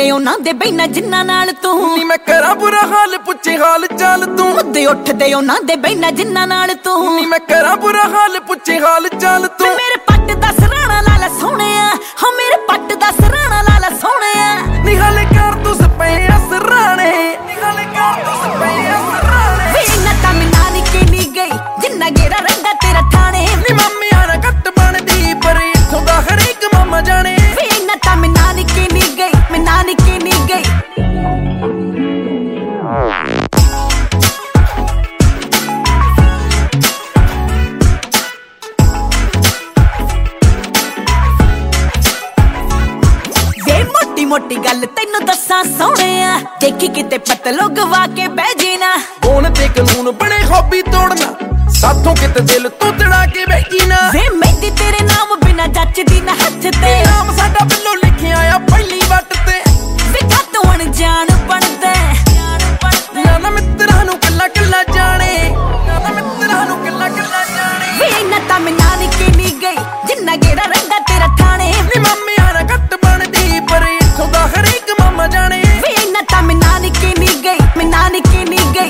ਉੱਠਦੇ ਉਹਨਾਂ ਦੇ ਬੈਨਾ ਜਿੰਨਾ ਨਾਲ ਤੂੰ ਨੀ ਮੈਂ ਕਰਾਂ ਬੁਰਾ ਹਾਲ ਪੁੱਛੇ ਹਾਲ ਚਾਲ ਤੂੰ ਮੁੱਦੇ ਉੱਠਦੇ ਉਹਨਾਂ ਦੇ ਬੈਨਾ ਜਿੰਨਾ ਨਾਲ ਤੂੰ ਨੀ ਮੈਂ ਕਰਾਂ ਬੁਰਾ ਹਾਲ ਪੁੱਛੇ ਹਾਲ ਚਾਲ ਤੂੰ ਮੇਰੇ ਪੱਟ ਦਾ ਸਰਾਣਾ ਲਾਲਾ ਸੋਹਣਿਆ ਹਾਂ ਮੇਰੇ ਪੱਟ ਦਾ ਸਰਾਣਾ ਲਾਲਾ ਸੋਹਣਿਆ ਨੀ ਹਾਲੇ ਕਰ ਤੂੰ ਸਪਿਆ ਸਰਾਣੇ ਨੀ ਹਾਲੇ ਕਰ ਤੂੰ ਸਪਿਆ ਸਰਾਣੇ ਵੇ ਨਾ ਤਾਂ ਮੈਂ ਨਾਨਕੇ ਨੀ ਗਈ ਜਿੰਨਾ ਗੇਰਾ ਰਹਿੰਦਾ ਤੇਰਾ ਥਾਣੇ ਨੀ ਮੰਮੀਆਂ ਨਾ ਘੱਟ ਬਣਦੀ ਪਰ ਇੱਥੋਂ ਦਾ ਹਰੇਕ ਮਾਮਾ ਜਾਣੇ ਵੇ ਨਾ ਤਾਂ ਮੈਂ ਨਾਨਕੇ ਨੀ ਗਈ ਮੈਂ ਨਾਨਕੇ ਨੀ ਗਈ ਮੋਟੀ ਗੱਲ ਤੈਨੂੰ ਦੱਸਾਂ ਸੋਹਣਿਆ ਦੇਖੀ ਕਿਤੇ ਪਤਲੋ ਗਵਾ ਕੇ ਬਹਿ ਜੀਨਾ ਕੌਣ ਤੇ ਕਾਨੂੰਨ ਬਣੇ ਹੌਬੀ ਤੋੜਨਾ ਸਾਥੋਂ ਕਿਤੇ ਦਿਲ ਤੋਂ ਤੜਾ ਕੇ ਬੈਠੀ ਨਾ ਵੇ ਮਹਿੰਦੀ ਤੇਰੇ ਨਾਮ ਬਿਨਾ ਜੱਚਦੀ ਨਾ ਹੱਥ ਤੇ ਨਾਮ ਸਾਡਾ ਬਿੱਲੋ ਲਿਖਿਆ ਆ ਪਹਿਲੀ ਵੱਟ ਤੇ ਵੇ ਤੂੰ ਅਣਜਾਣ ਬਣਦਾ ਨਾ ਮਿੱਤਰਾਂ ਨੂੰ ਕੱਲਾ ਕੱਲਾ ਜਾਣੇ ਨਾ ਮਿੱਤਰਾਂ ਨੂੰ ਕੱਲਾ ਕੱਲਾ ਜਾਣੇ ਵੇ ਨਾ ਤਾਂ ਮੈਂ ਨਾਨਕੇ ਨੀ ਗਈ ਜਿੰਨਾ ਗੇੜਾ ਰਹਿੰਦਾ ਤੇਰਾ ਥਾਣੇ ਨੀ ਮੰਮੀਆਂ ਨਾ ਘੱਟ ਬਣਦੀ ਪਰ ਇੱਥੋਂ ਦਾ ਹਰੇਕ ਮਾਮਾ ਜਾਣੇ ਵੇ ਨਾ ਤਾਂ ਮੈਂ ਨਾਨਕੇ ਨੀ ਗਈ ਮੈਂ ਨਾਨਕੇ ਨੀ ਗਈ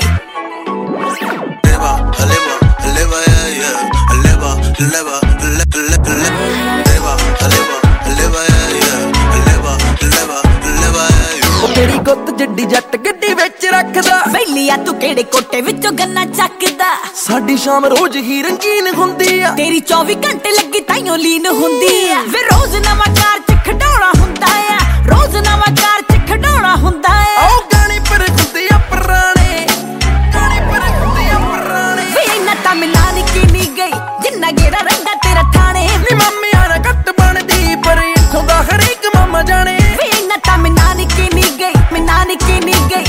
ਤੇਰੀ ਗੁੱਤ ਜੱਡੀ ਜੱਟ ਗੱਡੀ ਵਿੱਚ ਰੱਖਦਾ ਬੈਲੀਆ ਤੂੰ ਕਿਹੜੇ ਕੋਟੇ ਵਿੱਚੋਂ ਗੰਨਾ ਚੱਕਦਾ ਸਾਡੀ ਸ਼ਾਮ ਰੋਜ਼ ਹੀ ਰੰਗੀਨ ਹੁੰਦੀ ਆ ਤੇਰੀ 24 ਘੰਟੇ ਲੱਗੀ ਤਾਈਓ ਲੀਨ ਹੁੰਦੀ ਆ ਵੇ ਰੋਜ਼ ਨਵਾਂ ਕਾਰ ਚ ਖਡਾਉਣਾ ਹੁੰਦਾ ਆ ਰੋਜ਼ ਨਵਾਂ ਕਾਰ ਚ ਖਡਾਉਣਾ ਹੁੰਦਾ ਆ ਉਹ ਗਾਣੇ ਪਰ ਹੁੰਦੇ ਆ ਪੁਰਾਣੇ ਗਾਣੇ ਪਰ ਹੁੰਦੇ ਆ ਪੁਰਾਣੇ ਵੇ ਨਾ ਤਾਂ ਮੈਂ ਨਾਨਕੇ ਨੀ ਗਈ ਜਿੰਨਾ ਗੇੜਾ ਰਹਿੰਦਾ ਤੇਰਾ ਥਾਣੇ ਨੀ ਮੰਮੀਆਂ ਨਾ ਘੱਟ ਬਣਦੀ ਪਰ ਇੱਥੋਂ ਦਾ ਹਰੇਕ ਮਾਮਾ ਜਾਣੇ ਵੇ ਨਾ ਤਾਂ ਮੈਂ ਨਾਨਕੇ ਨੀ ਗਈ ਮੈਂ ਨਾਨਕੇ ਨੀ ਗਈ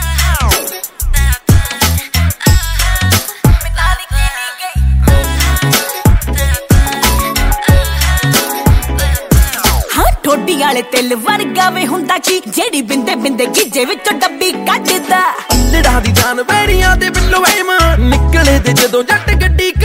ਠੋਡੀ ਵਾਲੇ ਤਿਲ ਵਰਗਾ ਵੇ ਹੁੰਦਾ ਕੀ ਜਿਹੜੀ ਬਿੰਦੇ ਬਿੰਦੇ ਗੀਜੇ ਵਿੱਚੋਂ ਡੱਬੀ ਕੱਢਦਾ ਲੜਾ ਦੀ ਜਾਨ ਵੈਰੀਆਂ ਦੇ ਬਿੱਲੋ ਐਮ ਨਿਕਲੇ ਤੇ ਜਦੋਂ ਜੱਟ ਗੱਡੀ